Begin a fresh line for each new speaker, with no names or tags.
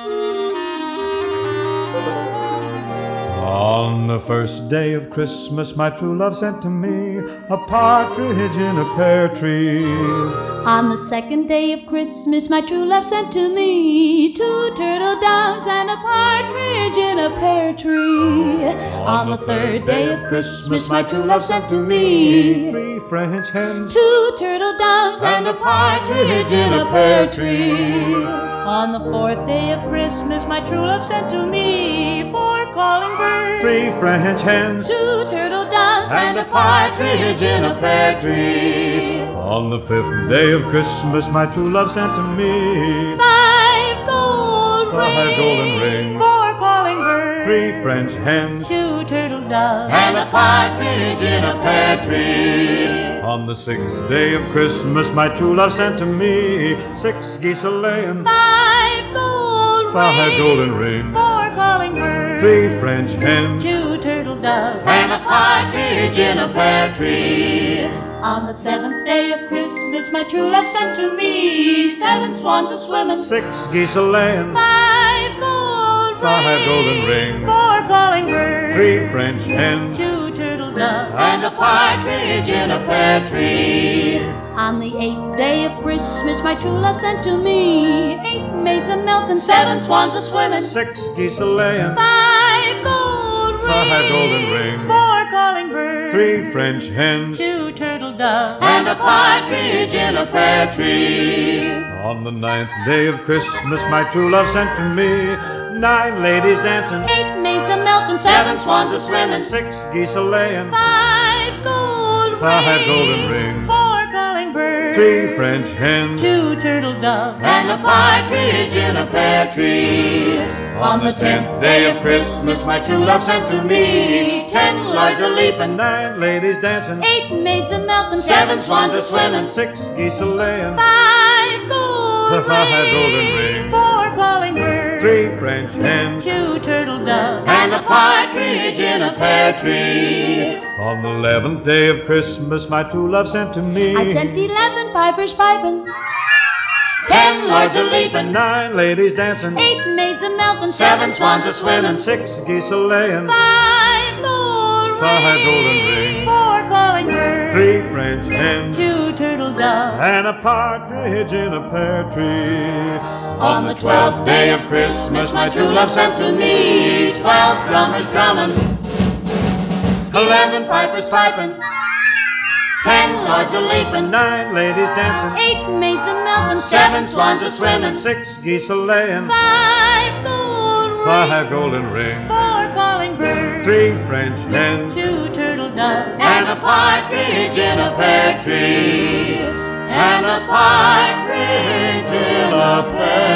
On the first day of Christmas, my true love sent to me a partridge in a pear tree.
On the second day of Christmas, my true love sent to me 2 turtle doves and a partridge in a pear tree. On the third day of Christmas, my true love sent to me
3 French hens,
2 turtle doves and a partridge in a pear tree. On the fourth day of Christmas, my true love sent to me 4 calling birds,
3 French hens,
2 turtle doves and a partridge in a pear tree.
On the 5th day of Christmas, my true love sent to me
5 golden rings, 4 calling birds,
3 French hens,
2 turtle doves and a partridge in a pear tree.
On the 6th day of Christmas, my true love sent to me 6 geese a-laying,
5
golden rings,
4 calling birds,
3 French hens,
2 turtle doves and a partridge in a pear tree. On the 7th day of Christmas, my true love sent to me 7 swans a-swimming,
6 geese a-laying,
5
golden rings,
4 calling birds,
3 French hens,
2 turtle doves and a partridge in a pear tree. On the 8th day of Christmas, my true love sent to me 8 maids a-milking, 7 swans a-swimming,
6 geese a-laying,
5 golden
rings,
4 calling birds,
3 French hens,
2 turtle doves and a partridge in a pear tree.
On the 9th day of Christmas, my true love sent to me 9 ladies dancing,
8 maids a-milking, 7 swans a-swimming,
6 geese a-laying,
5
golden rings,
4 calling birds,
3 French hens,
2 turtle doves and a partridge in a pear tree. On the 10th day of Christmas, my true love sent to me 10 lords a-leaping,
9 ladies dancing,
8 maids a-milking, 7 swans a-swimming,
6 geese a-laying,
5
golden rings,
4 calling birds,
3 French hens,
2 turtle doves and a partridge in a pear tree.
On the 11th day of Christmas, my true love sent to me
I sent 11 pipers piping, 10 lords a-leaping,
9 ladies dancing,
8 maids a-milking, 7 swans a-swimming,
6 geese a-laying,
5
golden rings,
4 calling birds,
3 French hens,
2 turtle doves
and a partridge in a pear tree.
On the 12th day of Christmas, my true love sent to me 12 drummers drumming, 11 pipers piping, 10 lords a-leaping,
9 ladies dancing,
8 maids a-milking, 7 swans a-swimming,
6 geese a-laying,
5
golden rings,
4 calling birds,
3 French hens,
2 turtle doves and a partridge in a pear tree, and a partridge in a pear